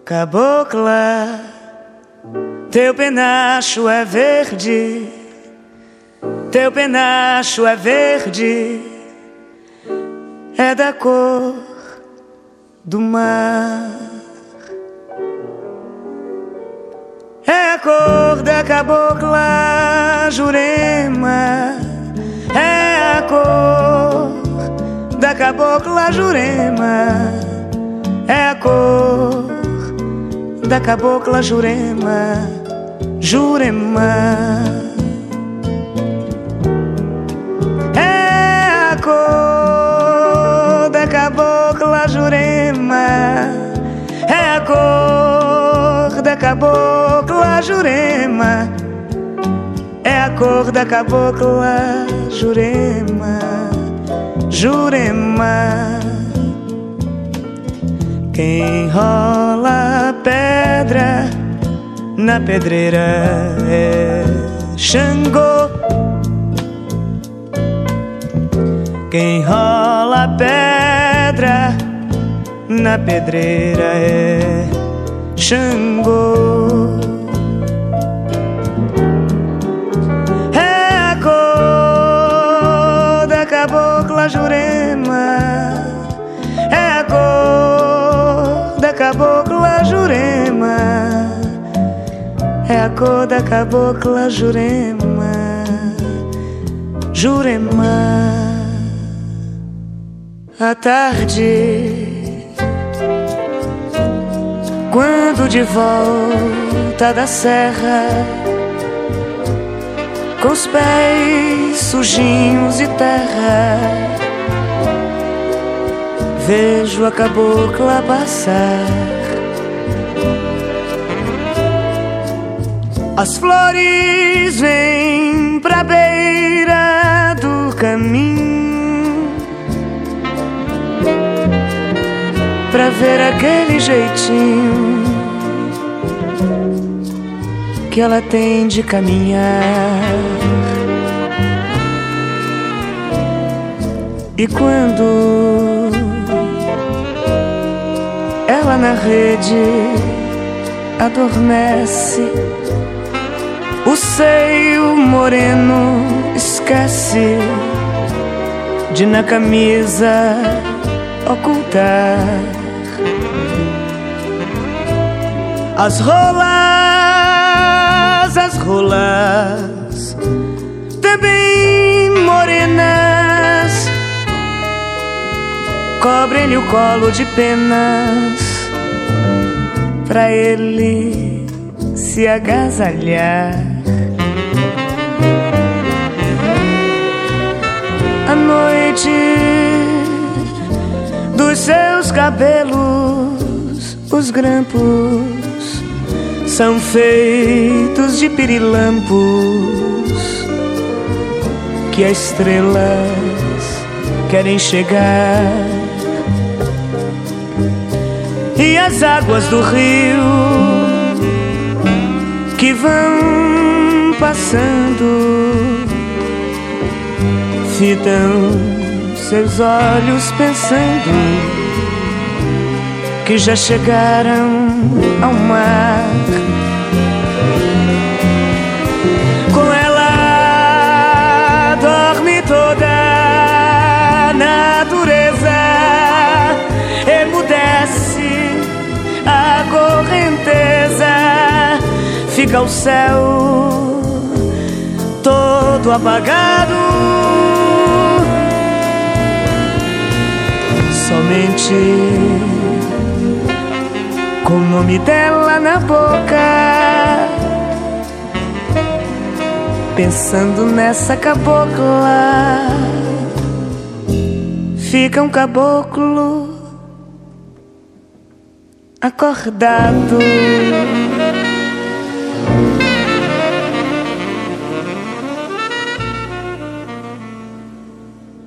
Cabocla, teu penacho é verde, teu penacho é verde, é da cor do mar. É a cor da cabocla Jurema, é a cor da cabocla Jurema, é a cor da cabocla Jurema, Jurema. É a cor da cabocla Jurema, é a cor da cabocla Jurema, é a cor da cabocla Jurema, Jurema. Quem rola pedra na pedreira é Xangô. Quem rola pedra na pedreira é Xangô. É a cor da cabocla Jurema, é a cor da cabocla Jurema, é a cor da cabocla Jurema, Jurema. À tarde, quando de volta da serra, com os pés sujinhos de terra, vejo a cabocla passar. As flores vêm pra beira do caminho pra ver aquele jeitinho que ela tem de caminhar. E quando ela na rede adormece, o seio moreno esquece de na camisa ocultar as rolas também morenas, cobrem-lhe o colo de penas pra ele se agasalhar. A noite dos seus cabelos, os grampos são feitos de pirilampos que as estrelas querem chegar. E as águas do rio que vão passando fitam seus olhos pensando que já chegaram ao mar. Com ela dorme toda a natureza, emudece a correnteza, fica o céu todo apagado. Somente com o nome dela na boca, pensando nessa cabocla, fica um caboclo acordado.